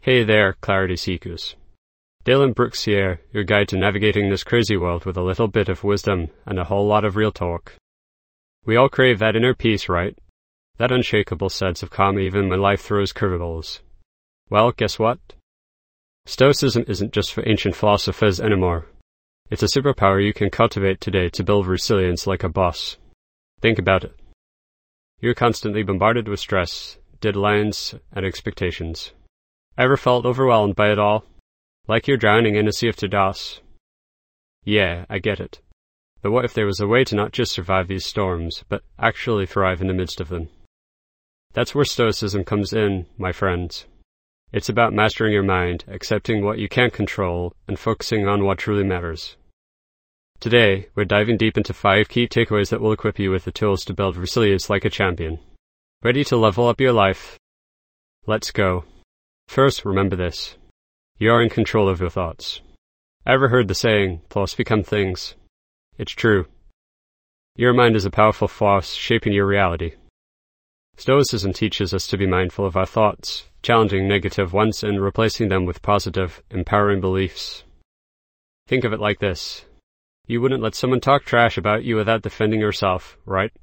Hey there, clarity seekers. Dalen Brooks here, your guide to navigating this crazy world with a little bit of wisdom and a whole lot of real talk. We all crave that inner peace, right? That unshakable sense of calm even when life throws curveballs. Well, guess what? Stoicism isn't just for ancient philosophers anymore. It's a superpower you can cultivate today to build resilience like a boss. Think about it. You're constantly bombarded with stress, deadlines, and expectations. Ever felt overwhelmed by it all? Like you're drowning in a sea of to-dos? Yeah, I get it. But what if there was a way to not just survive these storms, but actually thrive in the midst of them? That's where Stoicism comes in, my friends. It's about mastering your mind, accepting what you can't control, and focusing on what truly matters. Today, we're diving deep into 5 key takeaways that will equip you with the tools to build resilience like a champion. Ready to level up your life? Let's go. First, remember this. You are in control of your thoughts. Ever heard the saying, thoughts become things? It's true. Your mind is a powerful force shaping your reality. Stoicism teaches us to be mindful of our thoughts, challenging negative ones and replacing them with positive, empowering beliefs. Think of it like this. You wouldn't let someone talk trash about you without defending yourself, right?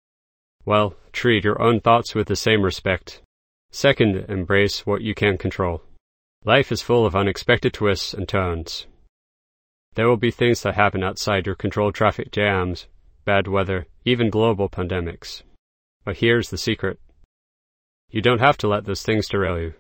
Well, treat your own thoughts with the same respect. Second, embrace what you can control. Life is full of unexpected twists and turns. There will be things that happen outside your control: traffic jams, bad weather, even global pandemics. But here's the secret. You don't have to let those things derail you.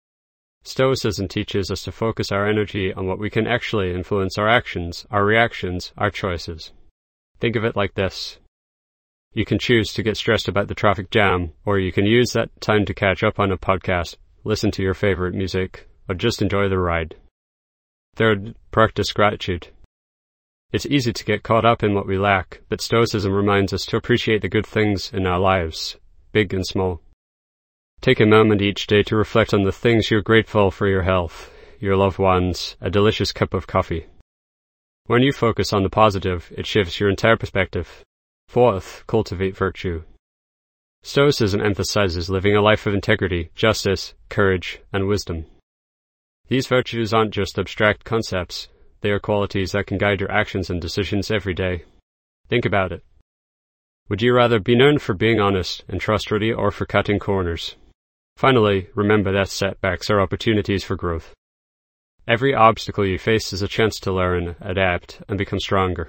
Stoicism teaches us to focus our energy on what we can actually influence: our actions, our reactions, our choices. Think of it like this. You can choose to get stressed about the traffic jam, or you can use that time to catch up on a podcast, listen to your favorite music, or just enjoy the ride. Third, practice gratitude. It's easy to get caught up in what we lack, but Stoicism reminds us to appreciate the good things in our lives, big and small. Take a moment each day to reflect on the things you're grateful for: your health, your loved ones, a delicious cup of coffee. When you focus on the positive, it shifts your entire perspective. Fourth, cultivate virtue. Stoicism emphasizes living a life of integrity, justice, courage, and wisdom. These virtues aren't just abstract concepts. They are qualities that can guide your actions and decisions every day. Think about it. Would you rather be known for being honest and trustworthy or for cutting corners? Finally, remember that setbacks are opportunities for growth. Every obstacle you face is a chance to learn, adapt, and become stronger.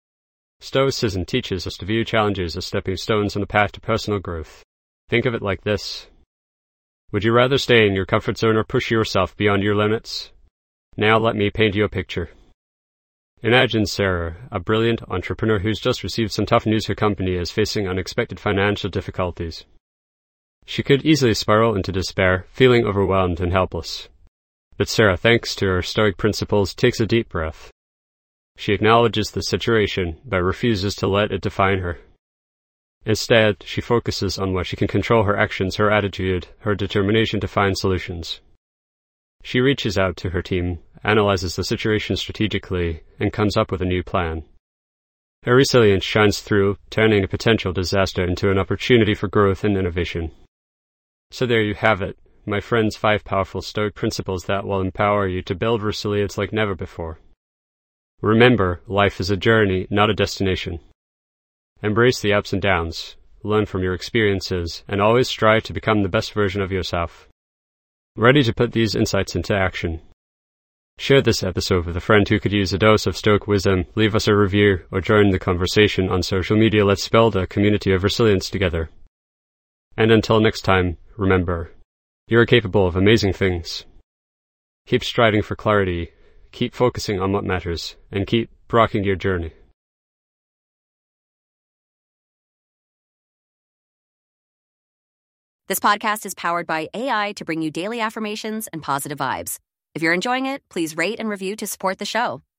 Stoicism teaches us to view challenges as stepping stones on the path to personal growth. Think of it like this. Would you rather stay in your comfort zone or push yourself beyond your limits? Now let me paint you a picture. Imagine Sarah, a brilliant entrepreneur who's just received some tough news her company is facing unexpected financial difficulties. She could easily spiral into despair, feeling overwhelmed and helpless. But Sarah, thanks to her Stoic principles, takes a deep breath. She acknowledges the situation, but refuses to let it define her. Instead, she focuses on what she can control: her actions, her attitude, her determination to find solutions. She reaches out to her team, analyzes the situation strategically, and comes up with a new plan. Her resilience shines through, turning a potential disaster into an opportunity for growth and innovation. So there you have it, my friends, 5 powerful Stoic principles that will empower you to build resilience like never before. Remember, life is a journey, not a destination. Embrace the ups and downs, learn from your experiences, and always strive to become the best version of yourself. Ready to put these insights into action? Share this episode with a friend who could use a dose of Stoic wisdom, leave us a review, or join the conversation on social media. Let's build a community of resilience together. And until next time, remember, you're capable of amazing things. Keep striving for clarity, keep focusing on what matters, and keep rocking your journey. This podcast is powered by AI to bring you daily affirmations and positive vibes. If you're enjoying it, please rate and review to support the show.